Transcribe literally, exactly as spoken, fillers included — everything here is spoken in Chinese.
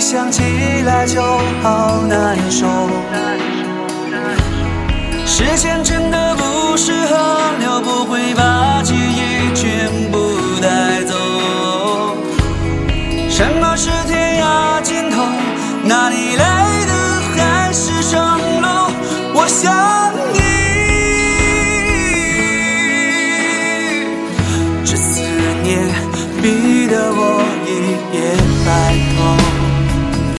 想起来就好难受。时间真的不是河流，不会把记忆全部带走。什么是天涯尽头？哪里来的海市蜃楼？我想你，这思念逼得我一夜白头。